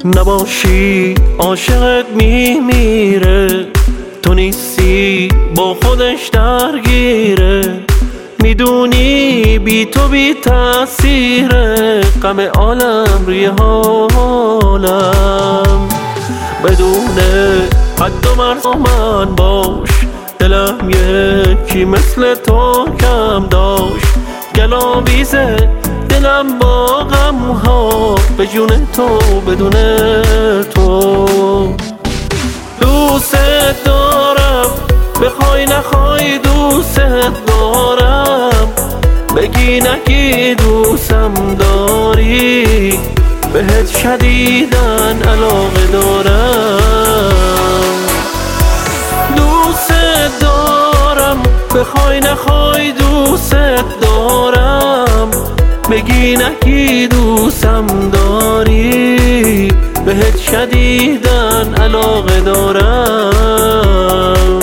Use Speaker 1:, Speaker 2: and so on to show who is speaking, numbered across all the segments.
Speaker 1: نباشی عاشقت میمیره، تو نیستی با خودش درگیره. میدونی بی تو بی تأثیره، غم عالم روی حالم. بدون حد و مرز من باش، دلم یکی مثل تو کم داشت. گلاویزه دلم با غمها، به جون تو بدون تو. دوست دارم بخوای نخوای، دوست دارم بگی نگی دوستم داری. بهت شدیدن علاقه دارم. دوست دارم بخوای نخوای، دوست دارم بگی نگی دوستم داری. بهت شدیدن علاقه دارم.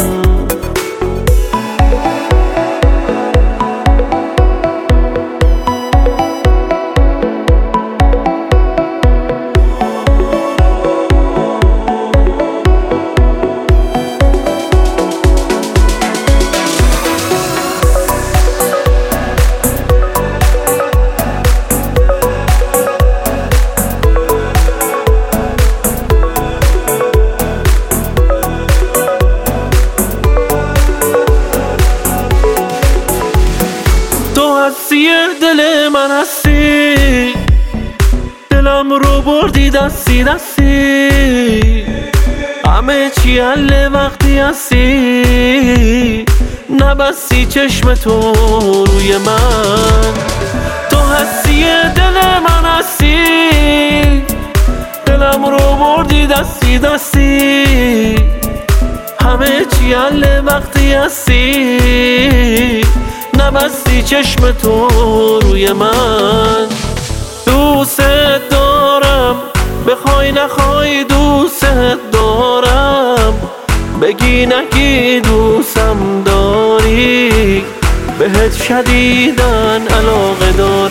Speaker 1: هستی دل من هستی، دلم رو بردی دستی دستی. همه چی حل وقتی هستی، نبستی چشم تو روی من. تو هستی دل من هستی، دلم رو بردی دستی دستی. همه چی حل وقتی هستی، نبستی چشم تو روی من. دوست دارم بخوای نخوای، دوست دارم بگی نگی دوستم داری. بهت شدیدن علاقه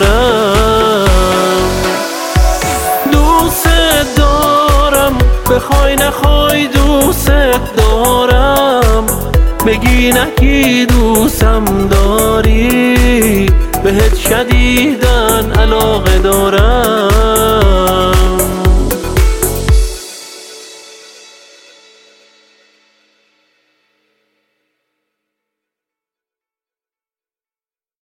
Speaker 1: دارم. دوست دارم بخوای نخوای، دوست دارم بگی نگی دوستم داری. بهت شدیدن علاقه دارم.